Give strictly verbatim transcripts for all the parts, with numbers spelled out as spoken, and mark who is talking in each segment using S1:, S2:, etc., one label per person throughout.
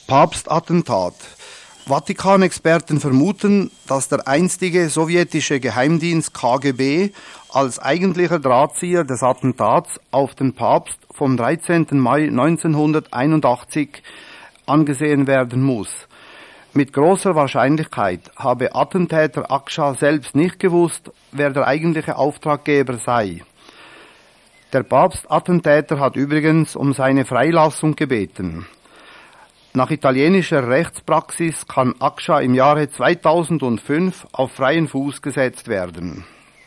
S1: Papstattentat. Vatikan-Experten vermuten, dass der einstige sowjetische Geheimdienst K G B als eigentlicher Drahtzieher des Attentats auf den Papst vom dreizehnten Mai neunzehnhunderteinundachtzig angesehen werden muss. Mit großer Wahrscheinlichkeit habe Attentäter Aksha selbst nicht gewusst, wer der eigentliche Auftraggeber sei. Der Papstattentäter hat übrigens um seine Freilassung gebeten. Nach italienischer Rechtspraxis kann Aksha im Jahre zweitausendfünf auf freien Fuß gesetzt werden.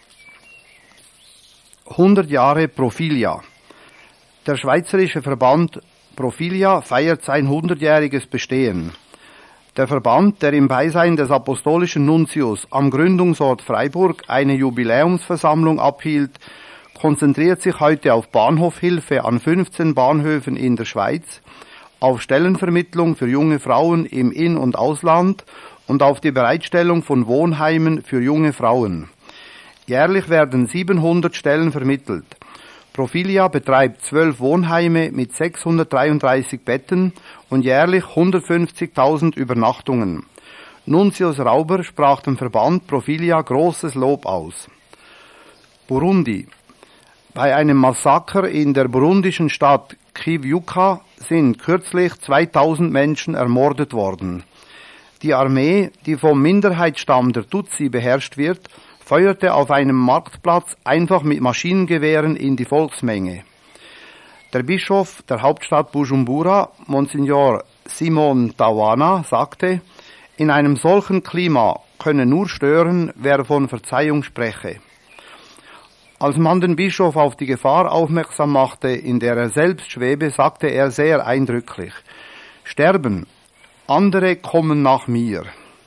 S1: hundert Jahre Profilia. Der schweizerische Verband Profilia feiert sein hundertjähriges Bestehen. Der Verband, der im Beisein des apostolischen Nuntius am Gründungsort Freiburg eine Jubiläumsversammlung abhielt, konzentriert sich heute auf Bahnhofhilfe an fünfzehn Bahnhöfen in der Schweiz, auf Stellenvermittlung für junge Frauen im In- und Ausland und auf die Bereitstellung von Wohnheimen für junge Frauen. Jährlich werden siebenhundert Stellen vermittelt. Profilia betreibt zwölf Wohnheime mit sechshundertdreiunddreißig Betten und jährlich hundertfünfzigtausend Übernachtungen. Nuntius Rauber sprach dem Verband Profilia großes Lob aus. Burundi. Bei einem Massaker in der burundischen Stadt Kivyuka sind kürzlich zweitausend Menschen ermordet worden. Die Armee, die vom Minderheitsstamm der Tutsi beherrscht wird, feuerte auf einem Marktplatz einfach mit Maschinengewehren in die Volksmenge. Der Bischof der Hauptstadt Bujumbura, Monsignor Simon Tawana, sagte, in einem solchen Klima könne nur stören, wer von Verzeihung spreche. Als man den Bischof auf die Gefahr aufmerksam machte, in der er selbst schwebe, sagte er sehr eindrücklich: Sterben, andere kommen nach mir.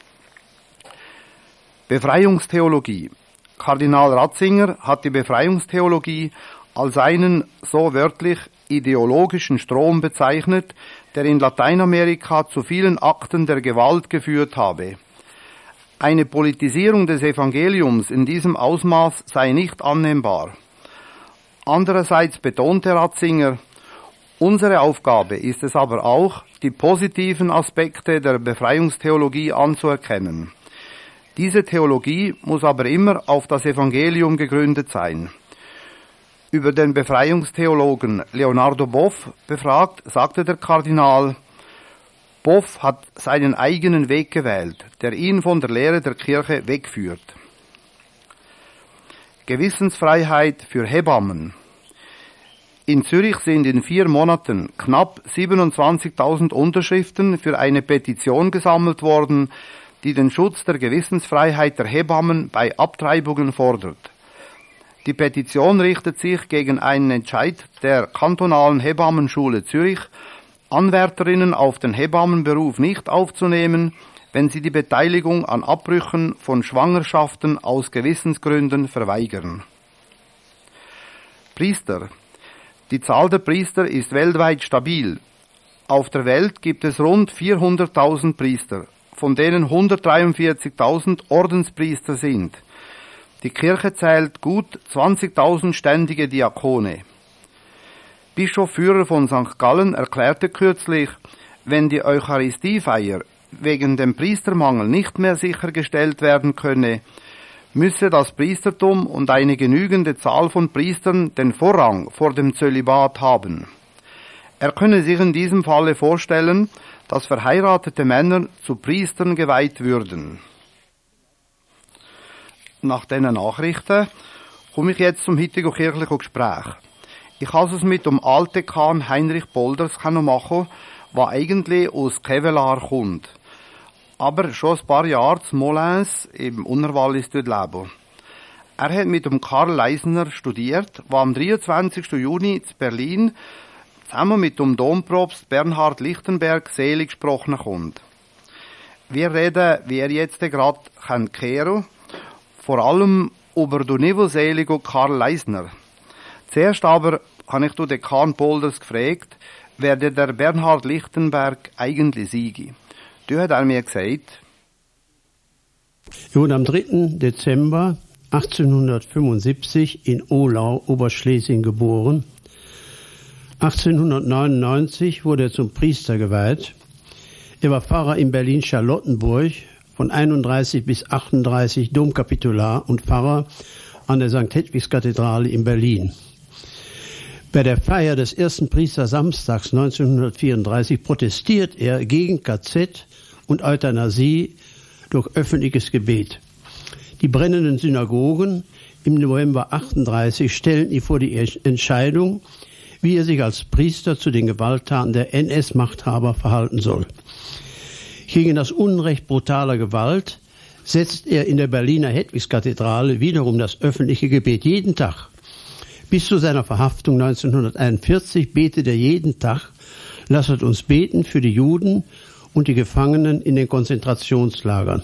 S1: Befreiungstheologie. Kardinal Ratzinger hat die Befreiungstheologie als einen, so wörtlich, ideologischen Strom bezeichnet, der in Lateinamerika zu vielen Akten der Gewalt geführt habe. Eine Politisierung des Evangeliums in diesem Ausmaß sei nicht annehmbar. Andererseits betonte Ratzinger, unsere Aufgabe ist es aber auch, die positiven Aspekte der Befreiungstheologie anzuerkennen. Diese Theologie muss aber immer auf das Evangelium gegründet sein. Über den Befreiungstheologen Leonardo Boff befragt, sagte der Kardinal, Boff hat seinen eigenen Weg gewählt, der ihn von der Lehre der Kirche wegführt. Gewissensfreiheit für Hebammen. In Zürich sind in vier Monaten knapp siebenundzwanzigtausend Unterschriften für eine Petition gesammelt worden, die den Schutz der Gewissensfreiheit der Hebammen bei Abtreibungen fordert. Die Petition richtet sich gegen einen Entscheid der kantonalen Hebammenschule Zürich, Anwärterinnen auf den Hebammenberuf nicht aufzunehmen, wenn sie die Beteiligung an Abbrüchen von Schwangerschaften aus Gewissensgründen verweigern. Priester. Die Zahl der Priester ist weltweit stabil. Auf der Welt gibt es rund vierhunderttausend Priester, von denen hundertdreiundvierzigtausend Ordenspriester sind. Die Kirche zählt gut zwanzigtausend ständige Diakone. Bischof Führer von Sankt Gallen erklärte kürzlich, wenn die Eucharistiefeier wegen dem Priestermangel nicht mehr sichergestellt werden könne, müsse das Priestertum und eine genügende Zahl von Priestern den Vorrang vor dem Zölibat haben. Er könne sich in diesem Falle vorstellen, dass verheiratete Männer zu Priestern geweiht würden. Nach diesen Nachrichten komme ich jetzt zum heutigen kirchlichen Gespräch. Ich habe es mit dem Altdekan Heinrich Polders machen, der eigentlich aus Kevelaar kommt, aber schon ein paar Jahre zu Molins im Unterwallis dort lebt. Er hat mit dem Karl Leisner studiert, der am dreiundzwanzigsten Juni in Berlin zusammen mit dem Dompropst Bernhard Lichtenberg selig gesprochen kommt. Wir reden, wie er jetzt gerade kennt, vor allem über den niveauseligen Karl Leisner. Zuerst aber habe ich den Dekan Polders gefragt, wer der Bernhard Lichtenberg eigentlich sei. Da hat er mir gesagt,
S2: er wurde am dritten Dezember achtzehnhundertfünfundsiebzig in Ohlau, Oberschlesien geboren. achtzehnhundertneunundneunzig wurde er zum Priester geweiht. Er war Pfarrer in Berlin-Charlottenburg, von einunddreißig bis achtunddreißig Domkapitular und Pfarrer an der Sankt Hedwigs-Kathedrale in Berlin. Bei der Feier des ersten Priestersamstags neunzehnhundertvierunddreißig protestiert er gegen K Z und Euthanasie durch öffentliches Gebet. Die brennenden Synagogen im November achtunddreißig stellen ihn vor die Entscheidung, wie er sich als Priester zu den Gewalttaten der N S-Machthaber verhalten soll. Gegen das Unrecht brutaler Gewalt setzt er in der Berliner Hedwigskathedrale wiederum das öffentliche Gebet jeden Tag. Bis zu seiner Verhaftung neunzehnhunderteinundvierzig betet er jeden Tag: Lasset uns beten für die Juden und die Gefangenen in den Konzentrationslagern.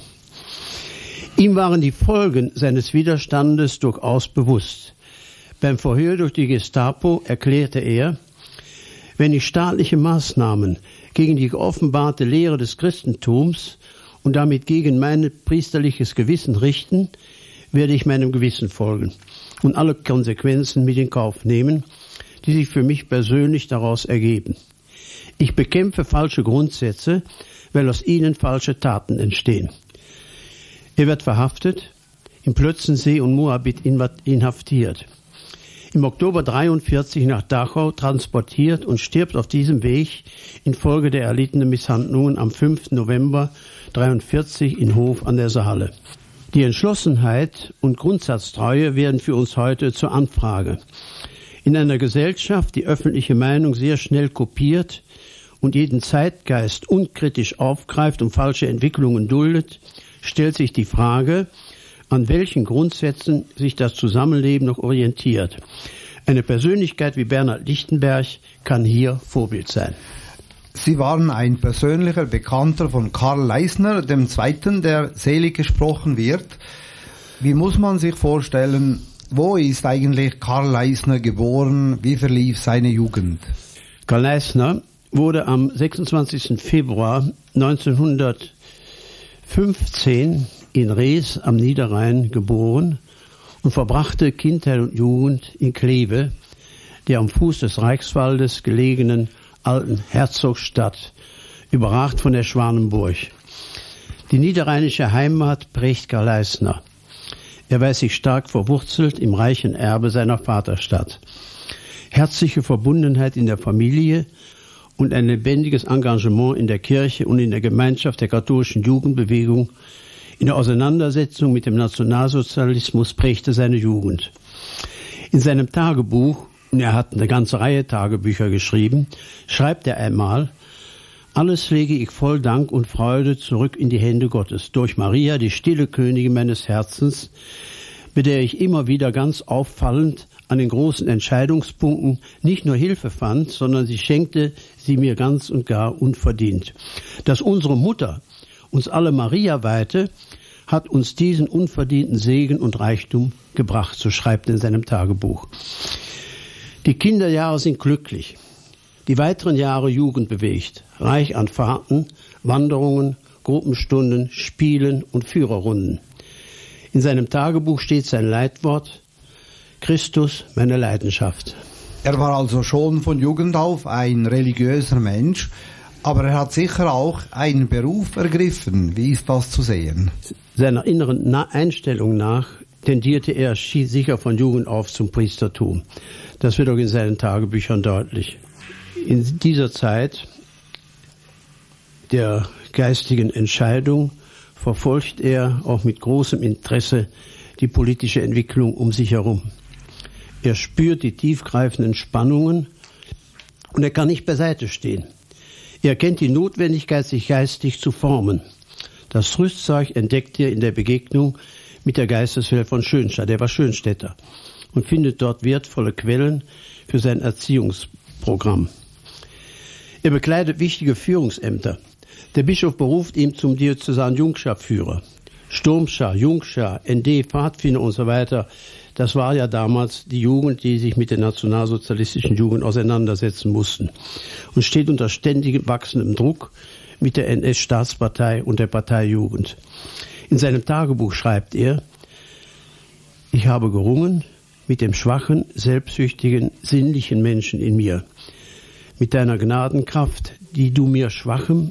S2: Ihm waren die Folgen seines Widerstandes durchaus bewusst. Beim Verhör durch die Gestapo erklärte er: Wenn ich staatliche Maßnahmen gegen die geoffenbarte Lehre des Christentums und damit gegen mein priesterliches Gewissen richten, werde ich meinem Gewissen folgen und alle Konsequenzen mit in Kauf nehmen, die sich für mich persönlich daraus ergeben. Ich bekämpfe falsche Grundsätze, weil aus ihnen falsche Taten entstehen. Er wird verhaftet, in Plötzensee und Moabit inhaftiert. Im Oktober dreiundvierzig nach Dachau transportiert und stirbt auf diesem Weg infolge der erlittenen Misshandlungen am fünften November dreiundvierzig in Hof an der Saale. Die Entschlossenheit und Grundsatztreue werden für uns heute zur Anfrage. In einer Gesellschaft, die öffentliche Meinung sehr schnell kopiert und jeden Zeitgeist unkritisch aufgreift und falsche Entwicklungen duldet, stellt sich die Frage, an welchen Grundsätzen sich das Zusammenleben noch orientiert. Eine Persönlichkeit wie Bernhard Lichtenberg kann hier Vorbild sein.
S1: Sie waren ein persönlicher Bekannter von Karl Leisner, dem Zweiten, der selig gesprochen wird. Wie muss man sich vorstellen, wo ist eigentlich Karl Leisner geboren? Wie verlief seine Jugend?
S2: Karl Leisner wurde am sechsundzwanzigsten Februar neunzehnhundertfünfzehn in Rees am Niederrhein geboren und verbrachte Kindheit und Jugend in Kleve, der am Fuß des Reichswaldes gelegenen alten Herzogsstadt, überragt von der Schwanenburg. Die niederrheinische Heimat prägt Karl Leisner. Er weiß sich stark verwurzelt im reichen Erbe seiner Vaterstadt. Herzliche Verbundenheit in der Familie und ein lebendiges Engagement in der Kirche und in der Gemeinschaft der katholischen Jugendbewegung in der Auseinandersetzung mit dem Nationalsozialismus prägte seine Jugend. In seinem Tagebuch, und er hat eine ganze Reihe Tagebücher geschrieben, schreibt er einmal: Alles lege ich voll Dank und Freude zurück in die Hände Gottes, durch Maria, die stille Königin meines Herzens, mit der ich immer wieder ganz auffallend an den großen Entscheidungspunkten nicht nur Hilfe fand, sondern sie schenkte sie mir ganz und gar unverdient. Dass unsere Mutter uns alle Maria weihte, hat uns diesen unverdienten Segen und Reichtum gebracht, so schreibt er in seinem Tagebuch. Die Kinderjahre sind glücklich, die weiteren Jahre jugendbewegt, reich an Fahrten, Wanderungen, Gruppenstunden, Spielen und Führerrunden. In seinem Tagebuch steht sein Leitwort: Christus, meine Leidenschaft.
S1: Er war also schon von Jugend auf ein religiöser Mensch, aber er hat sicher auch einen Beruf ergriffen. Wie ist das zu sehen?
S2: Seiner inneren Einstellung nach tendierte er sicher von Jugend auf zum Priestertum. Das wird auch in seinen Tagebüchern deutlich. In dieser Zeit der geistigen Entscheidung verfolgt er auch mit großem Interesse die politische Entwicklung um sich herum. Er spürt die tiefgreifenden Spannungen und er kann nicht beiseite stehen. Er kennt die Notwendigkeit, sich geistig zu formen. Das Rüstzeug entdeckt er in der Begegnung mit der Geisteswelt von Schönstadt. Er war Schönstädter und findet dort wertvolle Quellen für sein Erziehungsprogramm. Er bekleidet wichtige Führungsämter. Der Bischof beruft ihn zum Diözesan-Jungscharführer. Sturmschar, Jungschar, N D, Pfadfinder und so weiter. Das war ja damals die Jugend, die sich mit der nationalsozialistischen Jugend auseinandersetzen mussten und steht unter ständig wachsendem Druck mit der N S-Staatspartei und der Parteijugend. In seinem Tagebuch schreibt er: Ich habe gerungen mit dem schwachen, selbstsüchtigen, sinnlichen Menschen in mir. Mit deiner Gnadenkraft, die du mir Schwachem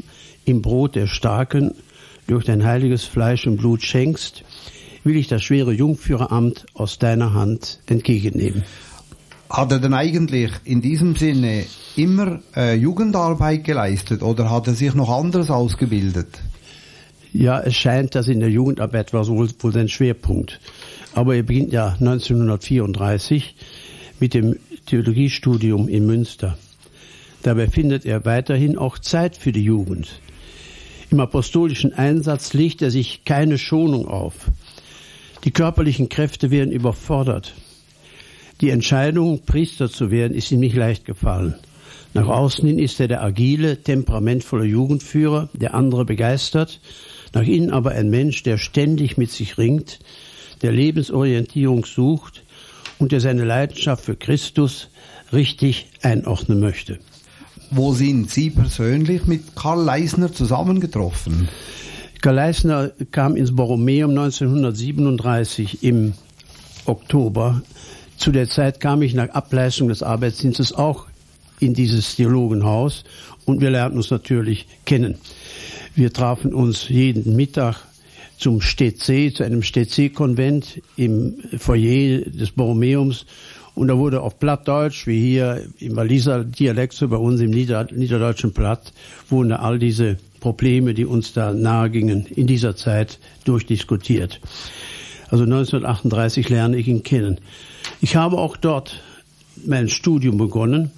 S2: im Brot der Starken durch dein heiliges Fleisch und Blut schenkst, will ich das schwere Jungführeramt aus deiner Hand entgegennehmen.
S1: Hat er denn eigentlich in diesem Sinne immer äh, Jugendarbeit geleistet oder hat er sich noch anders ausgebildet?
S2: Ja, es scheint, dass in der Jugendarbeit war wohl, wohl sein Schwerpunkt. Aber er beginnt ja neunzehnhundertvierunddreißig mit dem Theologiestudium in Münster. Dabei findet er weiterhin auch Zeit für die Jugend. Im apostolischen Einsatz legt er sich keine Schonung auf. Die körperlichen Kräfte werden überfordert. Die Entscheidung, Priester zu werden, ist ihm nicht leicht gefallen. Nach außen hin ist er der agile, temperamentvolle Jugendführer, der andere begeistert. Nach innen aber ein Mensch, der ständig mit sich ringt, der Lebensorientierung sucht und der seine Leidenschaft für Christus richtig einordnen möchte.
S1: Wo sind Sie persönlich mit Karl Leisner zusammengetroffen?
S2: Karl Leisner kam ins Borromeum neunzehnhundertsiebenunddreißig im Oktober. Zu der Zeit kam ich nach Ableistung des Arbeitsdienstes auch in dieses Theologenhaus und wir lernten uns natürlich kennen. Wir trafen uns jeden Mittag zum Stetsee, zu einem Stetsee-Konvent im Foyer des Borromeums und da wurde auf Plattdeutsch, wie hier im Walliser Dialekt, so bei uns im Nieder- niederdeutschen Platt, wurden all diese Probleme, die uns da nahe gingen, in dieser Zeit durchdiskutiert. Also neunzehnhundertachtunddreißig lerne ich ihn kennen. Ich habe auch dort mein Studium begonnen.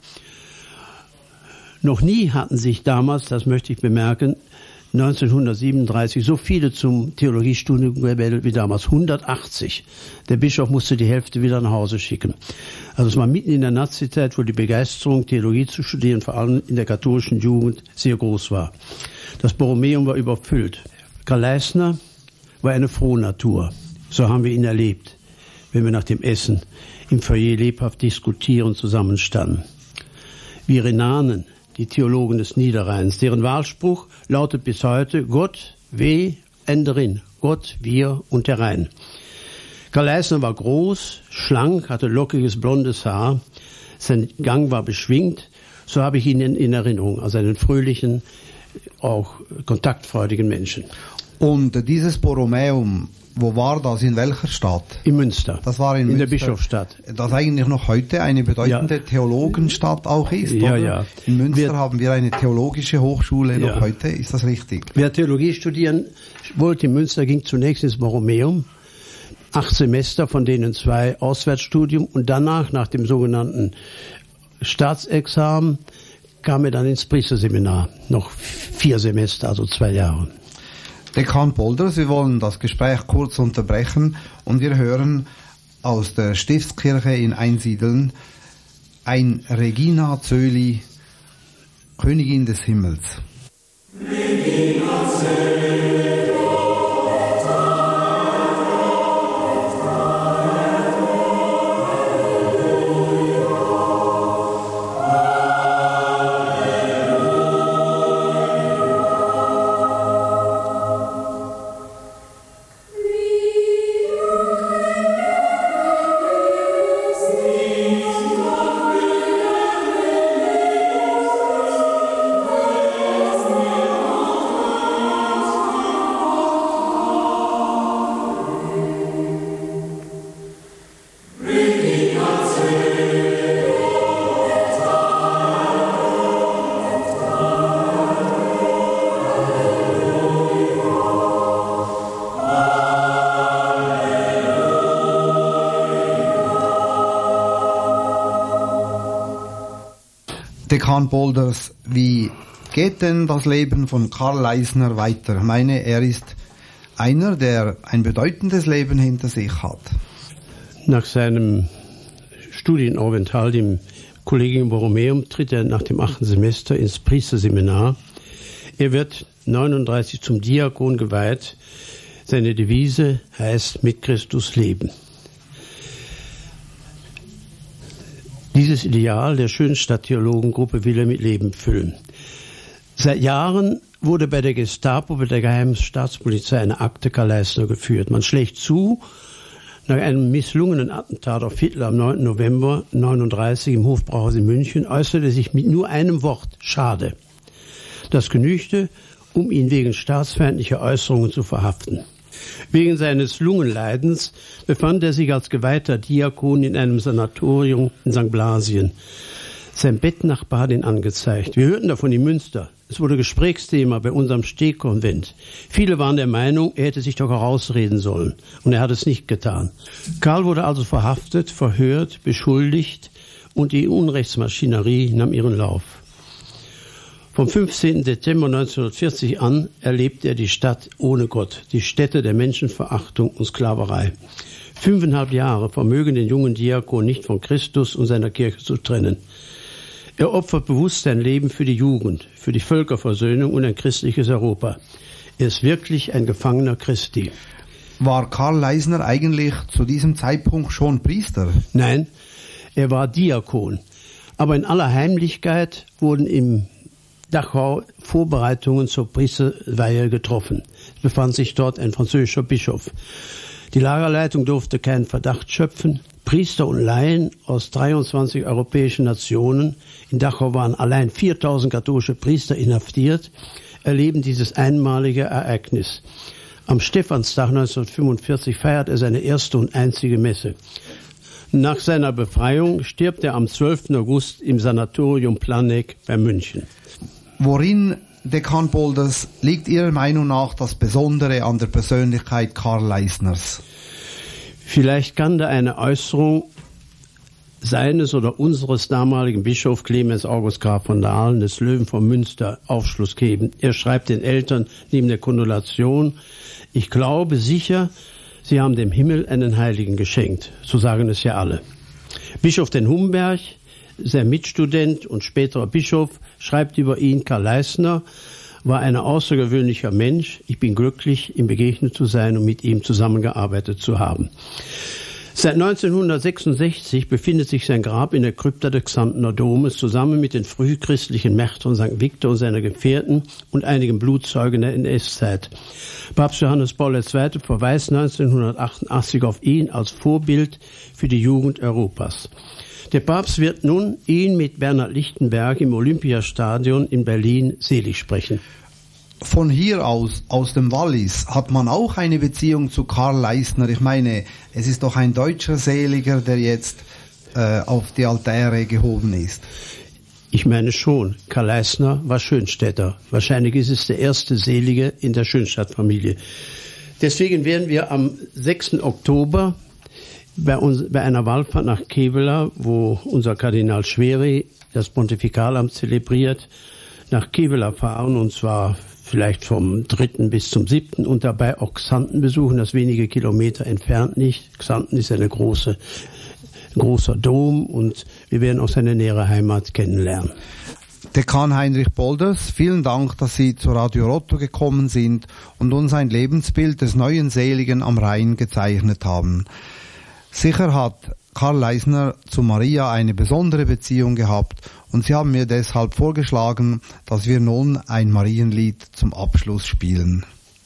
S2: Noch nie hatten sich damals, das möchte ich bemerken, neunzehnhundertsiebenunddreißig so viele zum Theologiestudium gemeldet wie damals, hundertachtzig. Der Bischof musste die Hälfte wieder nach Hause schicken. Also es war mitten in der Nazizeit, wo die Begeisterung, Theologie zu studieren, vor allem in der katholischen Jugend, sehr groß war. Das Borromeum war überfüllt. Karl Leisner war eine frohe Natur. So haben wir ihn erlebt, wenn wir nach dem Essen im Foyer lebhaft diskutieren zusammenstanden. Wir Renanen, die Theologen des Niederrheins, deren Wahlspruch lautet bis heute: Gott, we, enderin, Gott, wir und der Rhein. Karl Leisner war groß, schlank, hatte lockiges blondes Haar, sein Gang war beschwingt, so habe ich ihn in, in Erinnerung, als einen fröhlichen, auch kontaktfreudigen Menschen.
S1: Und dieses Borromeum, wo war das? In welcher Stadt?
S2: In Münster.
S1: Das war in,
S2: in
S1: Münster,
S2: der Bischofsstadt.
S1: Das eigentlich noch heute eine bedeutende ja. Theologenstadt auch ist,
S2: ja,
S1: oder?
S2: Ja.
S1: In Münster
S2: wir,
S1: haben wir eine theologische Hochschule noch
S2: ja.
S1: heute. Ist das richtig?
S2: Wer Theologie studieren wollte in Münster, ging zunächst ins Borromeum. Acht Semester, von denen zwei Auswärtsstudium. Und danach, nach dem sogenannten Staatsexamen, kam er dann ins Priesterseminar. Noch vier Semester, also zwei Jahre.
S1: Dekan Polders, wir wollen das Gespräch kurz unterbrechen und wir hören aus der Stiftskirche in Einsiedeln ein Regina Coeli, Königin des Himmels. Regina Coeli. Dekan Polders, wie geht denn das Leben von Karl Leisner weiter? Ich meine, er ist einer, der ein bedeutendes Leben hinter sich hat.
S2: Nach seinem Studienaufenthalt im Kollegium Borromeum tritt er nach dem achten Semester ins Priesterseminar. Er wird neununddreißig zum Diakon geweiht. Seine Devise heißt: mit Christus leben. Dieses Ideal der Schönstadt-Theologengruppe will er mit Leben füllen. Seit Jahren wurde bei der Gestapo, bei der Geheimen Staatspolizei, eine Akte Karl Leisner geführt. Man schlägt zu, nach einem misslungenen Attentat auf Hitler am neunten November neununddreißig im Hofbrauhaus in München äußerte er sich mit nur einem Wort: Schade. Das genügte, um ihn wegen staatsfeindlicher Äußerungen zu verhaften. Wegen seines Lungenleidens befand er sich als geweihter Diakon in einem Sanatorium in Sankt Blasien. Sein Bettnachbar hat ihn angezeigt. Wir hörten davon in Münster. Es wurde Gesprächsthema bei unserem Stehkonvent. Viele waren der Meinung, er hätte sich doch herausreden sollen. Und er hat es nicht getan. Karl wurde also verhaftet, verhört, beschuldigt und die Unrechtsmaschinerie nahm ihren Lauf. Vom fünfzehnten Dezember neunzehnhundertvierzig an erlebt er die Stadt ohne Gott, die Stätte der Menschenverachtung und Sklaverei. Fünfeinhalb Jahre vermögen den jungen Diakon nicht von Christus und seiner Kirche zu trennen. Er opfert bewusst sein Leben für die Jugend, für die Völkerversöhnung und ein christliches Europa. Er ist wirklich ein Gefangener Christi.
S1: War Karl Leisner eigentlich zu diesem Zeitpunkt schon Priester?
S2: Nein, er war Diakon. Aber in aller Heimlichkeit wurden im Dachau Vorbereitungen zur Priesterweihe getroffen. Es befand sich dort ein französischer Bischof. Die Lagerleitung durfte keinen Verdacht schöpfen. Priester und Laien aus dreiundzwanzig europäischen Nationen, in Dachau waren allein viertausend katholische Priester inhaftiert, erleben dieses einmalige Ereignis. Am Stephanstag neunzehnhundertfünfundvierzig feiert er seine erste und einzige Messe. Nach seiner Befreiung stirbt er am zwölften August im Sanatorium Planegg bei München.
S1: Worin, Dekan Bolders, liegt Ihrer Meinung nach das Besondere an der Persönlichkeit Karl Leisners?
S2: Vielleicht kann da eine Äußerung seines oder unseres damaligen Bischofs Clemens August Graf von Dahlen des Löwen von Münster Aufschluss geben. Er schreibt den Eltern neben der Kondolation: Ich glaube sicher, Sie haben dem Himmel einen Heiligen geschenkt. So sagen es ja alle. Bischof den Humberg, sein Mitstudent und späterer Bischof, schreibt über ihn: Karl Leisner war ein außergewöhnlicher Mensch. Ich bin glücklich, ihm begegnet zu sein und mit ihm zusammengearbeitet zu haben. Seit neunzehnhundertsechsundsechzig befindet sich sein Grab in der Krypta des Xantener Domes zusammen mit den frühchristlichen Märtyrern Sankt Viktor und seiner Gefährten und einigen Blutzeugen der N S-Zeit. Papst Johannes Paul der Zweite verweist neunzehnhundertachtundachtzig auf ihn als Vorbild für die Jugend Europas. Der Papst wird nun ihn mit Bernhard Lichtenberg im Olympiastadion in Berlin selig sprechen.
S1: Von hier aus, aus dem Wallis, hat man auch eine Beziehung zu Karl Leisner. Ich meine, es ist doch ein deutscher Seliger, der jetzt äh, auf die Altäre gehoben ist.
S2: Ich meine schon, Karl Leisner war Schönstädter. Wahrscheinlich ist es der erste Selige in der Schönstadt-Familie. Deswegen werden wir am sechsten Oktober bei, uns, bei einer Wallfahrt nach Kevela, wo unser Kardinal Schwery das Pontifikalamt zelebriert, nach Kevela fahren, und zwar vielleicht vom dritten bis zum siebten und dabei auch Xanten besuchen, das wenige Kilometer entfernt nicht. Xanten ist eine große, ein großer Dom, und wir werden auch seine nähere Heimat kennenlernen.
S1: Dekan Heinrich Bolders, vielen Dank, dass Sie zu Radio Rotto gekommen sind und uns ein Lebensbild des neuen Seligen am Rhein gezeichnet haben. Sicher hat Karl Leisner zu Maria eine besondere Beziehung gehabt, und Sie haben mir deshalb vorgeschlagen, dass wir nun ein Marienlied zum Abschluss spielen.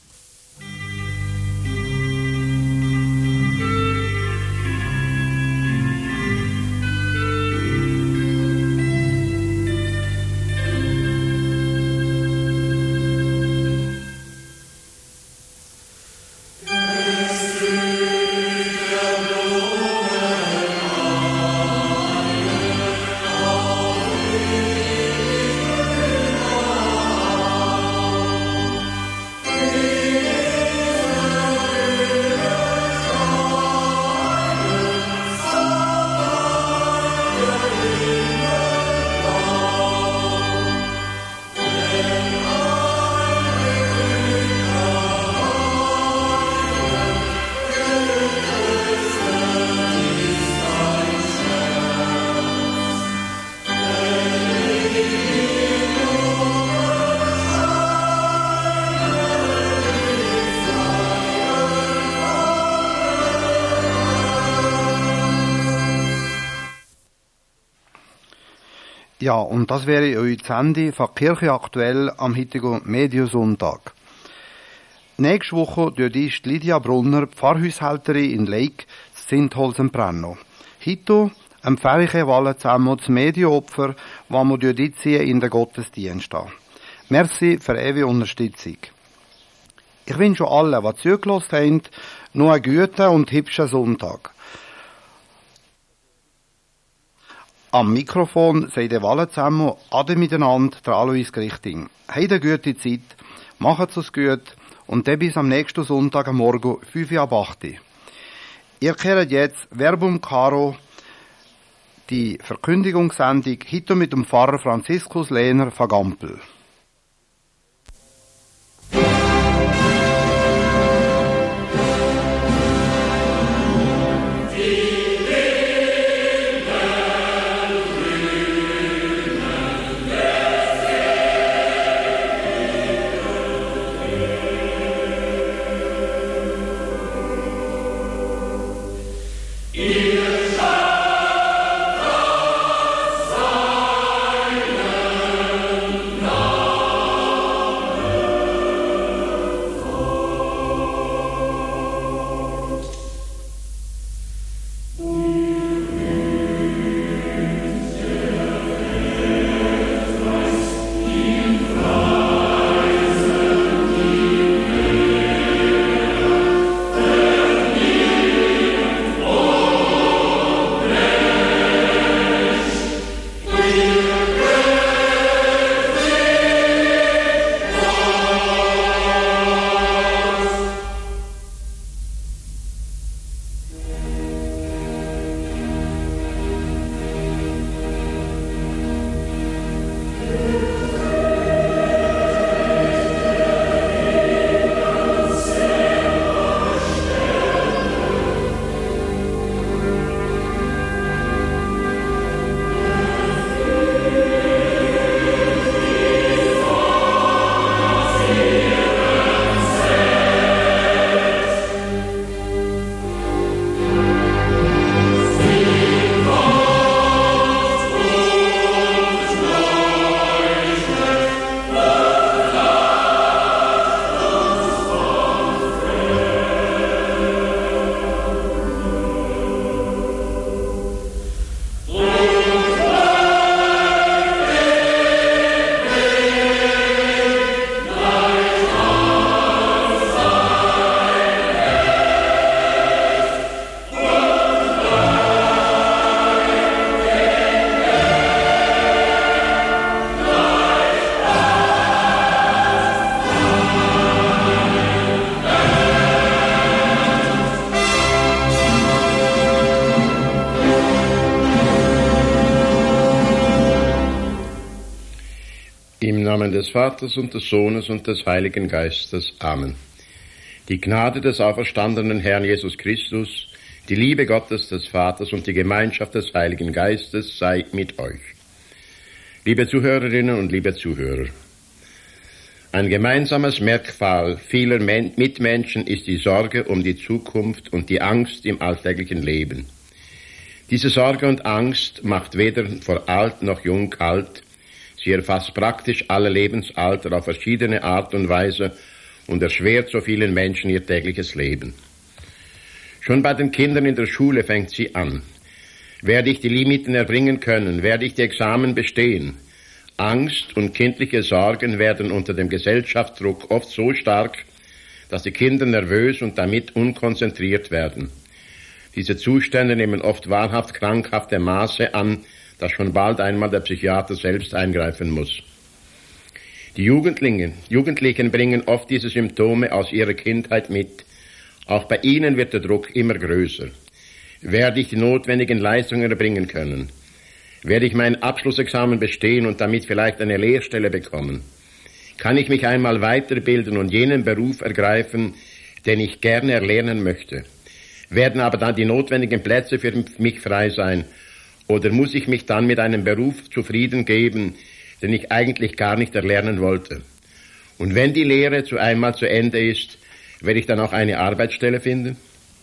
S1: Ja, und das wäre euer Handy von Kirche aktuell am heutigen Mediensonntag. Nächste Woche tut ist Lydia Brunner, Pfarrhaushälterin in Leik, Sintholsen-Brenno. Heute empfehle ich euch zusammen das Medienopfer, das wir dort ziehen in den Gottesdienst. Merci für eure Unterstützung. Ich wünsche allen, die zugelassen haben, noch einen guten und hübschen Sonntag. Am Mikrofon seid ihr alle zusammen, alle miteinander, der Alois Grichting. Habt eine gute Zeit, macht es gut und dann bis am nächsten Sonntag am Morgen fünf Uhr ab acht Uhr. Ihr kehrt jetzt Verbum Caro, die Verkündigungssendung, heute mit dem Pfarrer Franziskus Lehner von Gampel.
S3: Im Namen des Vaters und des Sohnes und des Heiligen Geistes. Amen. Die Gnade des auferstandenen Herrn Jesus Christus, die Liebe Gottes des Vaters und die Gemeinschaft des Heiligen Geistes sei mit euch. Liebe Zuhörerinnen und liebe Zuhörer, ein gemeinsames Merkmal vieler Mitmenschen ist die Sorge um die Zukunft und die Angst im alltäglichen Leben. Diese Sorge und Angst macht weder vor alt noch jung kalt. Sie erfasst praktisch alle Lebensalter auf verschiedene Art und Weise und erschwert so vielen Menschen ihr tägliches Leben. Schon bei den Kindern in der Schule fängt sie an. Werde ich die Limiten erbringen können? Werde ich die Examen bestehen? Angst und kindliche Sorgen werden unter dem Gesellschaftsdruck oft so stark, dass die Kinder nervös und damit unkonzentriert werden. Diese Zustände nehmen oft wahrhaft krankhafte Maße an, dass schon bald einmal der Psychiater selbst eingreifen muss. Die Jugendlichen, Jugendlichen bringen oft diese Symptome aus ihrer Kindheit mit. Auch bei ihnen wird der Druck immer größer. Werde ich die notwendigen Leistungen erbringen können? Werde ich mein Abschlussexamen bestehen und damit vielleicht eine Lehrstelle bekommen? Kann ich mich einmal weiterbilden und jenen Beruf ergreifen, den ich gerne erlernen möchte? Werden aber dann die notwendigen Plätze für mich frei sein? Oder muss ich mich dann mit einem Beruf zufrieden geben, den ich eigentlich gar nicht erlernen wollte? Und wenn die Lehre zu einmal zu Ende ist, werde ich dann auch eine Arbeitsstelle finden?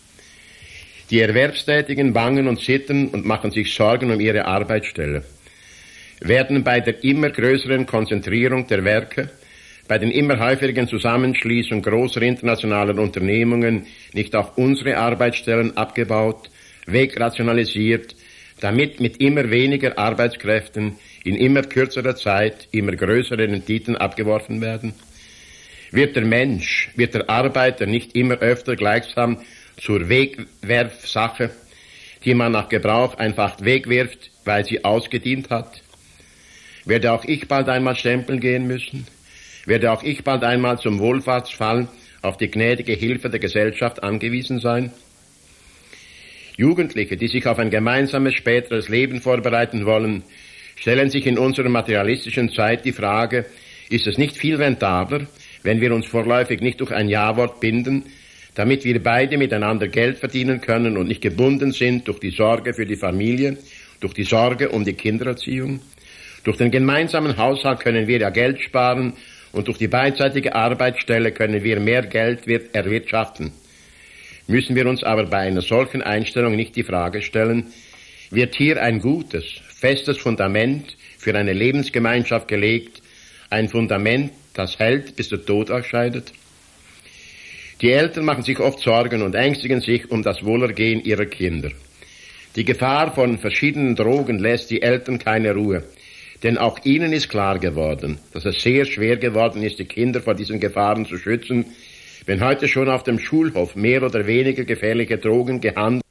S3: Die Erwerbstätigen bangen und zittern und machen sich Sorgen um ihre Arbeitsstelle. Werden bei der immer größeren Konzentrierung der Werke, bei den immer häufigeren Zusammenschließungen großer internationaler Unternehmungen nicht auch unsere Arbeitsstellen abgebaut, wegrationalisiert, damit mit immer weniger Arbeitskräften in immer kürzerer Zeit immer größere Renditen abgeworfen werden? Wird der Mensch, wird der Arbeiter nicht immer öfter gleichsam zur Wegwerfsache, die man nach Gebrauch einfach wegwirft, weil sie ausgedient hat? Werde auch ich bald einmal stempeln gehen müssen? Werde auch ich bald einmal zum Wohlfahrtsfall auf die gnädige Hilfe der Gesellschaft angewiesen sein? Jugendliche, die sich auf ein gemeinsames späteres Leben vorbereiten wollen, stellen sich in unserer materialistischen Zeit die Frage, ist es nicht viel rentabler, wenn wir uns vorläufig nicht durch ein Ja-Wort binden, damit wir beide miteinander Geld verdienen können und nicht gebunden sind durch die Sorge für die Familie, durch die Sorge um die Kindererziehung? Durch den gemeinsamen Haushalt können wir ja Geld sparen und durch die beidseitige Arbeitsstelle können wir mehr Geld erwirtschaften. Müssen wir uns aber bei einer solchen Einstellung nicht die Frage stellen, wird hier ein gutes, festes Fundament für eine Lebensgemeinschaft gelegt, ein Fundament, das hält, bis der Tod ausscheidet? Die Eltern machen sich oft Sorgen und ängstigen sich um das Wohlergehen ihrer Kinder. Die Gefahr von verschiedenen Drogen lässt die Eltern keine Ruhe, denn auch ihnen ist klar geworden, dass es sehr schwer geworden ist, die Kinder vor diesen Gefahren zu schützen, wenn heute schon auf dem Schulhof mehr oder weniger gefährliche Drogen gehandelt